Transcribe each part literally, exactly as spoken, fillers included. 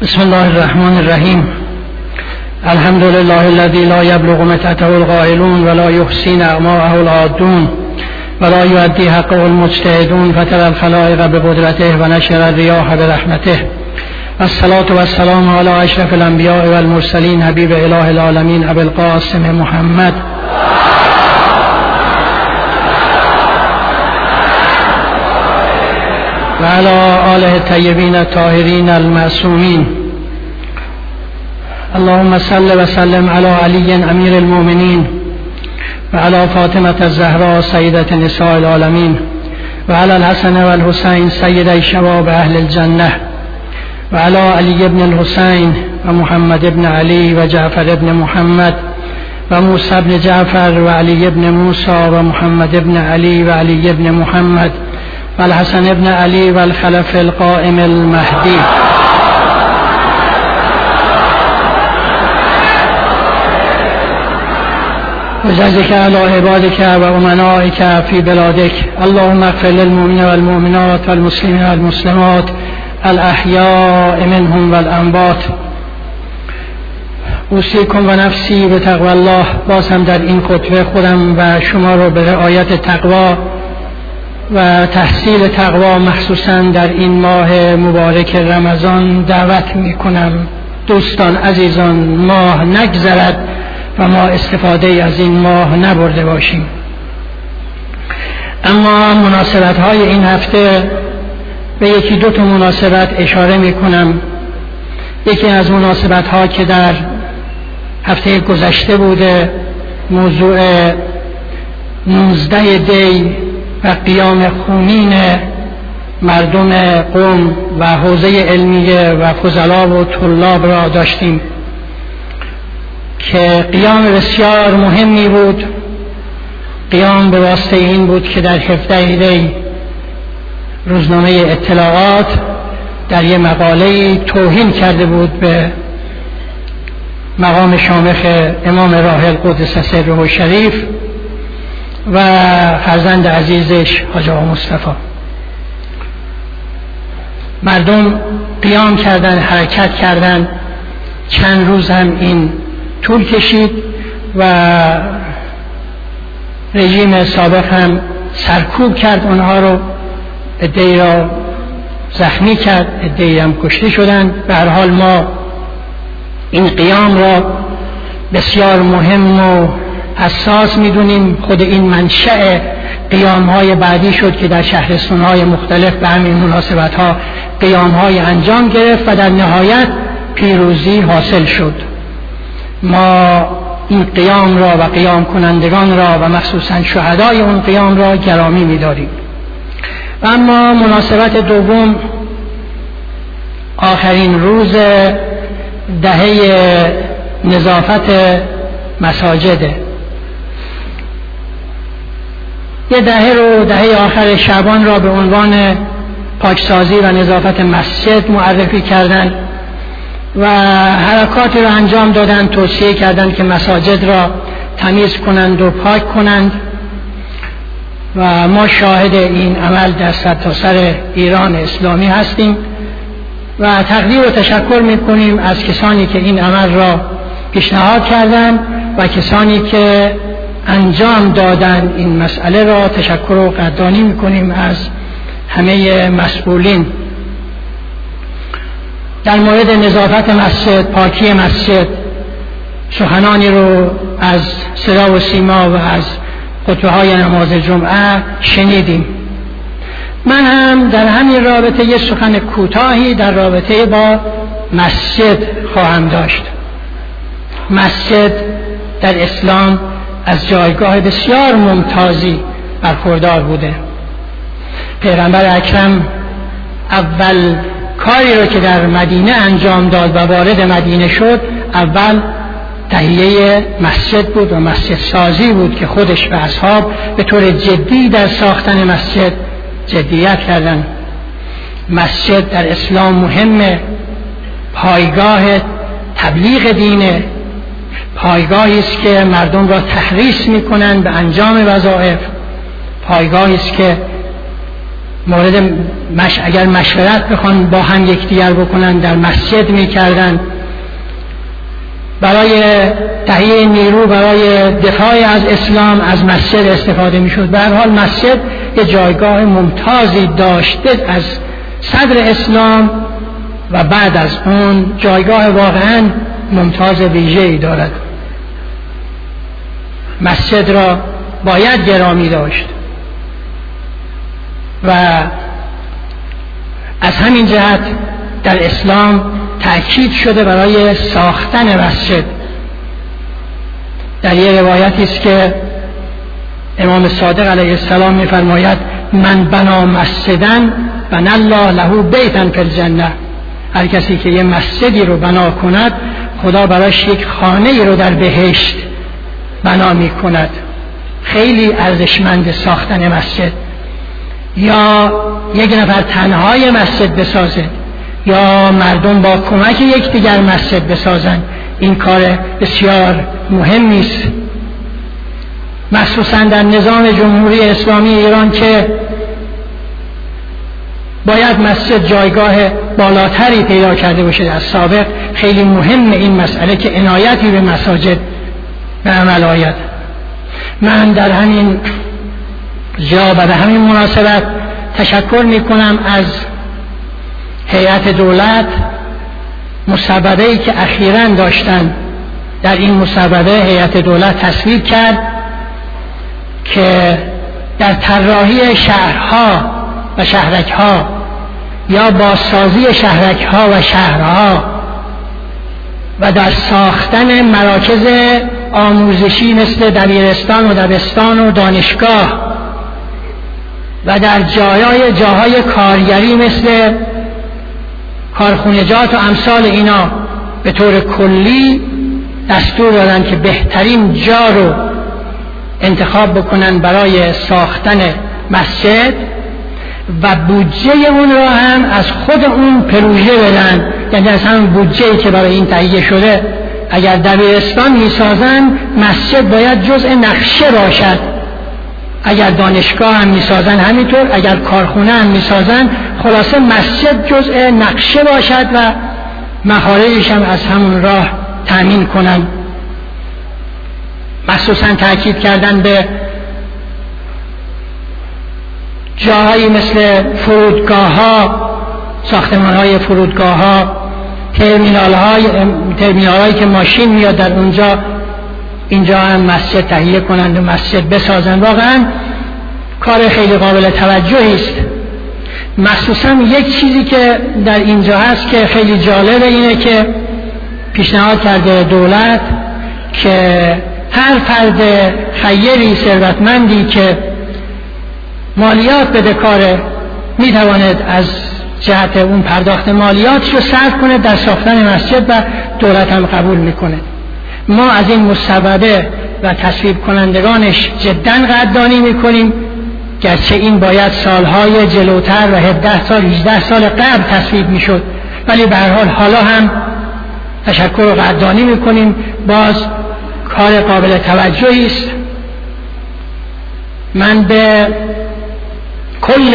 بسم الله الرحمن الرحیم. الحمد لله الذي لا يبلغ متعته القائلون ولا يحصي نعماءه العادون ولا يؤدي حقه المجتهدون فترى الخلائق بقدرته ونشر الرياح برحمته. الصلاة والسلام على اشرف الانبیاء والمرسلین حبیب اله العالمین ابی القاسم محمد وعلى آله الطيبين الطاهرين المعصومين. اللهم صل وسلم على علي أمير المؤمنين وعلى فاطمة الزهراء سيدة نساء العالمين وعلى الحسن والحسين سيدي شباب أهل الجنة وعلى علي بن الحسين ومحمد بن علي وجعفر بن محمد وموسى بن جعفر وعلي بن موسى ومحمد بن علي وعلي بن محمد والحسن بن علي والخلف القائم المهدي. وجزك على عبادك وأمنائك في بلادك. اللهم اغفر للمؤمنين والمؤمنات والمسلمين والمسلمات الأحياء منهم والأموات. اوصیکم و نفسی به تقوی الله. باز هم در این خطبه خودم و شما رو به رعایت تقوا و تحصیل تقوا مخصوصا در این ماه مبارک رمضان دعوت می کنم. دوستان عزیزان، ماه نگذرد و ما استفاده از این ماه نبرده باشیم. اما مناسبت های این هفته به یکی دو تا مناسبت اشاره می کنم. یکی از مناسبت ها که در هفته گذشته بوده موضوع نوزده دی و قیام خونین مردم قم و حوزه علمیه و فضلا و طلاب را داشتیم که قیام بسیار مهمی بود. قیام به واسطه این بود که در هفده دی روزنامه اطلاعات در یک مقاله توهین کرده بود به مقام شامخ امام راحل قدس سره شریف و فرزند عزیزش حاج آقا مصطفی. مردم قیام کردن، حرکت کردن. چند روز هم این طول کشید و رژیم سابق هم سرکوب کرد اونها رو، عده‌ای را زخمی کرد، عده‌ای هم کشته شدند. به هر حال ما این قیام را بسیار مهم و اساس میدونیم. خود این منشأ قیام های بعدی شد که در شهرستان های مختلف به همین مناسبت ها قیام های انجام گرفت و در نهایت پیروزی حاصل شد. ما این قیام را و قیام کنندگان را و مخصوصا شهدای اون قیام را گرامی می‌داریم. و اما مناسبت دوم آخرین روز دهه نظافت مساجده. یه دهه رو، دهه آخر شعبان را به عنوان پاکسازی و نظافت مسجد معرفی کردند و حرکاتی را انجام دادند، توصیه کردند که مساجد را تمیز کنند و پاک کنند و ما شاهد این عمل در سرتاسر ایران اسلامی هستیم و تقدیر و تشکر میکنیم از کسانی که این عمل را پیشنهاد کردند و کسانی که انجام دادن این مسئله را. تشکر و قدردانی میکنیم از همه مسئولین. در مورد نظافت مسجد، پاکی مسجد سخنانی رو از صدا و سیما و از خطبه های نماز جمعه شنیدیم. من هم در همین رابطه یه سخن کوتاهی در رابطه با مسجد خواهم داشت. مسجد در اسلام از جایگاه بسیار ممتازی برخوردار بوده. پیغمبر اکرم اول کاری رو که در مدینه انجام داد و وارد مدینه شد، اول تهیه مسجد بود و مسجد سازی بود که خودش به اصحاب به طور جدی در ساختن مسجد جدیت کردن. مسجد در اسلام مهمه، پایگاه تبلیغ دینه، پایگاهی است که مردم را تحریص میکنند به انجام وظایف، پایگاهی است که مورد مش... اگر مشورت بخوان با هم یکدیگر بکنن در مسجد میکردن. برای تهیه نیرو برای دفاع از اسلام از مسجد استفاده میشد. به هر حال مسجد یه جایگاه ممتازی داشته از صدر اسلام و بعد از اون جایگاه واقعا ممتاز ویژه‌ای دارد. مسجد را باید گرامی داشت و از همین جهت در اسلام تأکید شده برای ساختن مسجد. در یک روایتی است که امام صادق علیه السلام می‌فرماید من بنا مسجداً بنى الله له بیتا فی الجنه. هر کسی که یه مسجدی رو بنا کند خدا براش یک خانه‌ای رو در بهشت بنا می‌کند. خیلی ارزشمند ساختن مسجد. یا یک نفر تنهای مسجد بسازه یا مردم با کمک یکدیگر مسجد بسازند، این کار بسیار مهمی است، مخصوصا در نظام جمهوری اسلامی ایران که باید مسجد جایگاه بالاتری پیدا کرده باشه. از سابق خیلی مهم این مسئله که عنایتی به مساجد به عمل آید. من در همین جا و به همین مناسبت تشکر می کنم از هیئت دولت. مسابقه‌ای که اخیراً داشتن، در این مسابقه هیئت دولت تصویب کرد که در طراحی شهرها و شهرک‌ها یا بازسازی شهرک‌ها و شهرها و در ساختن مراکز آموزشی مثل دبیرستان و دبستان و دانشگاه و در جاهای جاهای کارگری مثل کارخونجات و امثال اینا به طور کلی دستور دادن که بهترین جا رو انتخاب بکنن برای ساختن مسجد و بودجه اون رو هم از خود اون پروژه بدن. یعنی از همون بودجه‌ای که برای این تهیه شده اگر دبیرستان میسازن مسجد باید جزء نقشه باشد، اگر دانشگاه هم میسازن همینطور، اگر کارخونه هم میسازن، خلاصه مسجد جزء نقشه باشد و مخارجش هم از همون راه تامین کنن. مخصوصا تاکید کردن به جاهایی مثل فرودگاه ها، ساختمان های فرودگاه ها، ترمینال های ترمینال هایی که ماشین میاد در اونجا، اینجا هم مسجد تهیه کنند و مسجد بسازند. واقعا کار خیلی قابل توجهی است. مخصوصا یک چیزی که در اینجا هست که خیلی جالبه اینه که پیشنهاد کرده دولت که هر فرد خیری ثروتمندی که مالیات بده کاره میتواند از جهت اون پرداخت مالیاتش رو صرف کنه در ساختن مسجد و دولت هم قبول میکنه. ما از این مصوبه و تصویب کنندگانش جدا قدردانی میکنیم، گرچه این باید سالهای جلوتر و هفده سال هجده سال قبل تصویب میشد، ولی به هر حال حالا هم تشکر و قدردانی میکنیم. باز کار قابل توجهی است. من به کل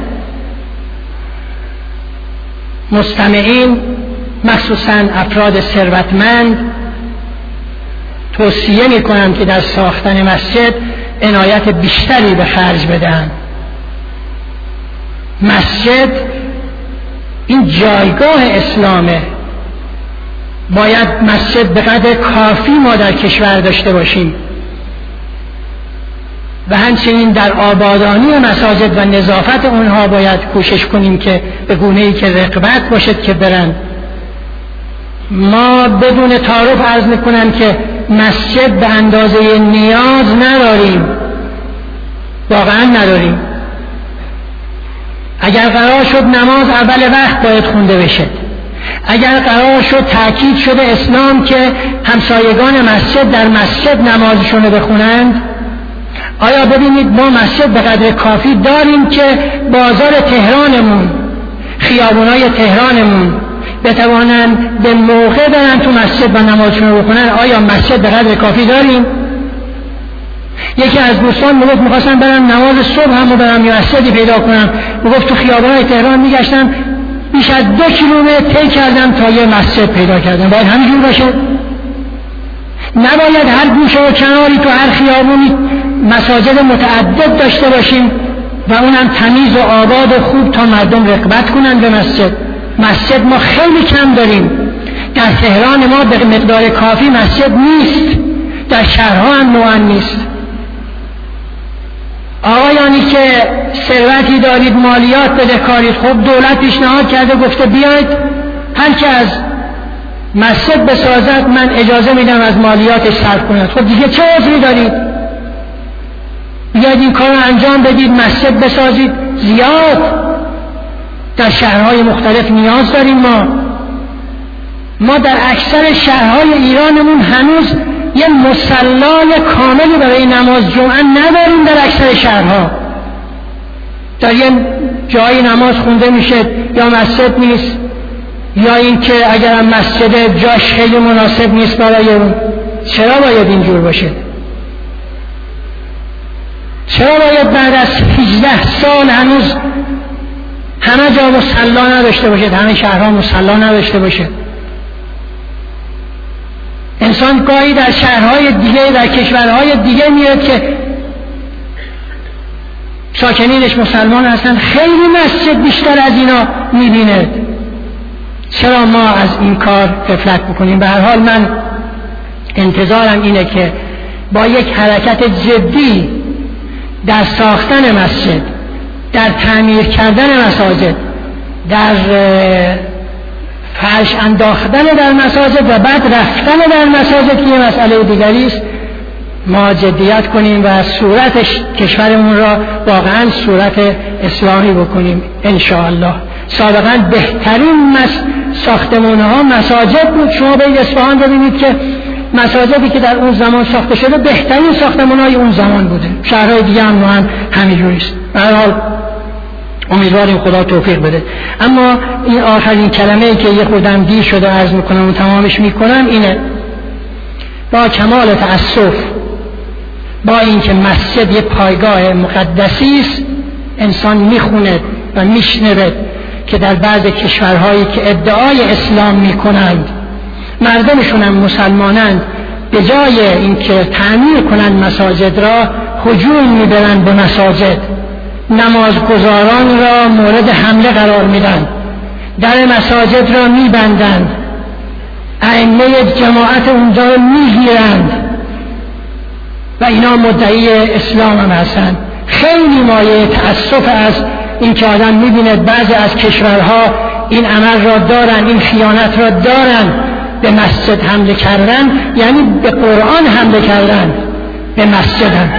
مستمعین مخصوصا افراد ثروتمند توصیه میکنم که در ساختن مسجد عنایت بیشتری به خرج بدن. مسجد این جایگاه اسلامه، باید مسجد به قدر کافی ما در کشور داشته باشیم و همچنین در آبادانی مساجد و نظافت اونها باید کوشش کنیم که به گونه‌ای که رقابت باشد که برن. ما بدون تعارف عرض میکنم که مسجد به اندازه نیاز نداریم، واقعا نداریم. اگر قرار شد نماز اول وقت باید خونده بشه، اگر قرار شد تأکید شده اسلام که همسایگان مسجد در مسجد نمازشون رو بخونند، آیا ببینید ما مسجد به قدر کافی داریم که بازار تهرانمون، خیابونای تهرانمون بتوانن به موقع برن تو مسجد و نمازشون رو بخونن؟ آیا مسجد به قدر کافی داریم؟ یکی از دوستان میگفت میخواستم برم نماز صبح هم برم یا مسجدی پیدا کنم، میگفت تو خیابان‌های تهران میگشتم بیش از دو کیلومتر طی کردم تا یه مسجد پیدا کردم. باید همینجور باشه؟ نباید هر گوشه و کناری تو هر خیابونی مساجد متعدد داشته باشیم و اونم تمیز و آباد و خوب تا مردم رغبت کنن به مسجد؟ مسجد ما خیلی کم داریم. در تهران ما به مقدار کافی مسجد نیست، در شهرها هم نوعا نیست. آقایانی که ثروتی دارید، مالیات بده کارید، خب دولت پیشنهاد کرده گفته بیاید هر که از مسجد بسازد من اجازه میدم از مالیاتش صرف کند. خب دیگه چه عذری دارید؟ بیاید این کار رو انجام بدید، مسجد بسازید. زیاد در شهرهای مختلف نیاز داریم. ما ما در اکثر شهرهای ایرانمون هنوز یه مصلی کاملی برای نماز جمعه نداریم. در اکثر شهرها در یه جایی نماز خونده میشه یا مسجد نیست، یا اینکه اگرم مسجد جاش خیلی مناسب نیست برای اون. چرا باید اینجور باشه؟ چرا باید بعد از هجده سال هنوز همه جا مصلی نداشته باشه، همه شهرها مصلی نداشته باشه؟ انسان گاهی در شهرهای دیگه، در کشورهای دیگه میاد که ساکنینش مسلمان هستن، خیلی مسجد بیشتر از اینا میبینه. چرا ما از این کار غفلت بکنیم؟ به هر حال من انتظارم اینه که با یک حرکت جدی در ساختن مسجد، در تعمیر کردن مساجد، در فرش انداختن در مساجد و بعد رفتن در مساجد که یه مسئله دیگری است، ما جدیت کنیم و صورتش کشورمون را واقعا صورت اسلامی بکنیم انشاءالله. سابقا بهترین ساختمانه ها مساجد بود. شما به اصفهان ببینید که مساجدی که در اون زمان ساخته شده بهترین ساختمان های اون زمان بوده. شهرهای دیگه هم هم همینجوری است. به هر حال امیدواریم خدا توفیق بده. اما این آخرین کلمه‌ای که یه خودم دیر شده عرض میکنم و تمامش میکنم اینه: با کمال تأسف، با اینکه مسجد یه پایگاه مقدسی است، انسان میخونه و میشنوه که در بعض کشورهایی که ادعای اسلام میکنند، مردمشون هم مسلمانند، به جای اینکه تعمیر کنند مساجد را، هجوم میبرند به مساجد، نمازگزاران را مورد حمله قرار میدن، در مساجد را میبندند، ائمه جماعت اونجا را میگیرند و اینا مدعی اسلام هم هستند. خیلی مایه تأسف از این که آدم میبینه بعضی از کشورها این عمل را دارن، این خیانت را دارن، به مسجد حمله کردن، یعنی به قرآن حمله کردن، به مسجد هم.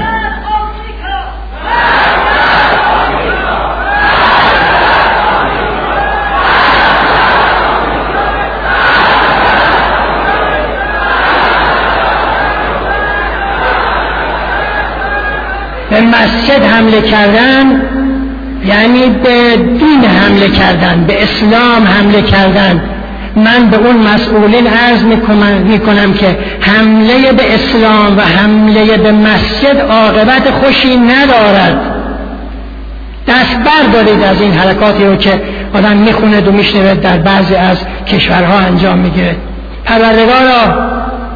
به مسجد حمله کردن یعنی به دین حمله کردن، به اسلام حمله کردن. من به اون مسئولین عرض میکنم که حمله به اسلام و حمله به مسجد عاقبت خوشی ندارد. دست بردارید از این حرکاتی رو که آدم میخونه و میشنوه در بعضی از کشورها انجام میگیره. پروردگارا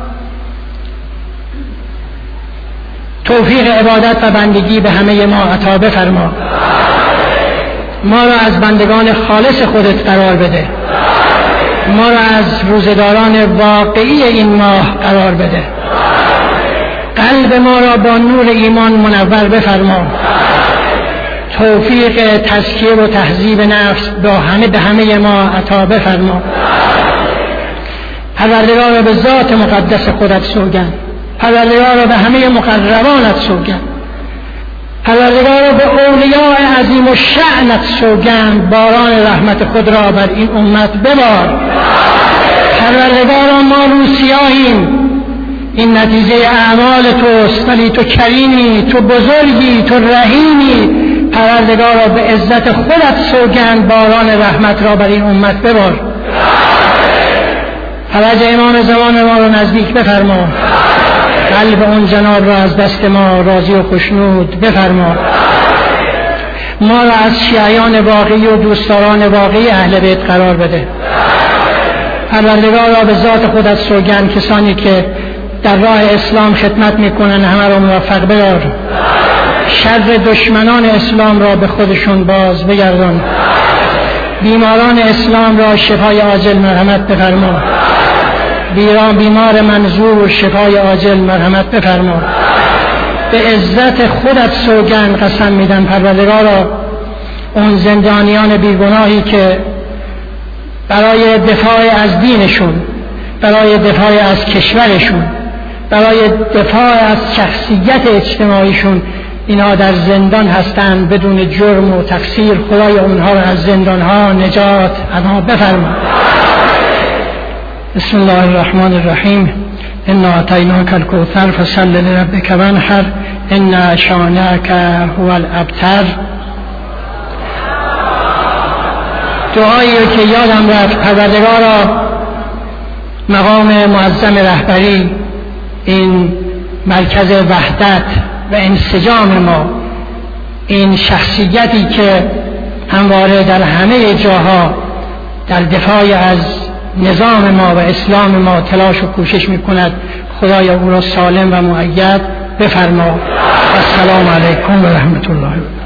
توفیق عبادت و بندگی به همه ما عطا بفرما. ما را از بندگان خالص خودت قرار بده. ما را از روزداران واقعی این ماه قرار بده. قلب ما را با نور ایمان منور بفرما. توفیق تزکیه و تهذیب نفس با همه به همه ما عطا بفرما. پروردگار به ذات مقدس خودت سوگند، پروردگار به همه مقربانت سوگند، پروردگار به اولیاء عظیم و شأنت سوگند، باران رحمت خود را بر این امت ببار. پروردگار ما روسیاییم، این نتیجه اعمال توست، ولی تو کریمی، تو بزرگی، تو رحیمی. پروردگار به عزت خودت سوگند، باران رحمت را بر این امت ببار. فرج امام زمان ما رو نزدیک بفرما. قلب اون جناب را از دست ما راضی و خوشنود بفرما. ما را از شیعیان واقعی و دوستداران واقعی اهل بیت قرار بده. پروردگار را به ذات خودت سوگند کسانی که در راه اسلام خدمت میکنن همه را موفق بدار. شر دشمنان اسلام را به خودشون باز بگردان. بیماران اسلام را شفای عاجل مرحمت بفرما. بیران بیمار منظور شفای عاجل مرحمت بفرما. به عزت خودت سوگند قسم میدن پروردگارا اون زندانیان بیگناهی که برای دفاع از دینشون، برای دفاع از کشورشون، برای دفاع از شخصیت اجتماعیشون اینا در زندان هستند بدون جرم و تقصیر، خدای اونها را از زندانها نجات عطا بفرما. بسم الله الرحمن الرحیم. انا اعطیناک الکوثر فصل لربک وانحر ان شانئک هو الابتر. دعایی که یادم رفت پروردگارا مقام معظم رهبری این مرکز وحدت و انسجام ما، این شخصیتی که همواره در همه جاها در دفاع از نظام ما و اسلام ما تلاش و کوشش میکند، خدای او را سالم و مؤید بفرما. السلام علیکم و رحمت الله.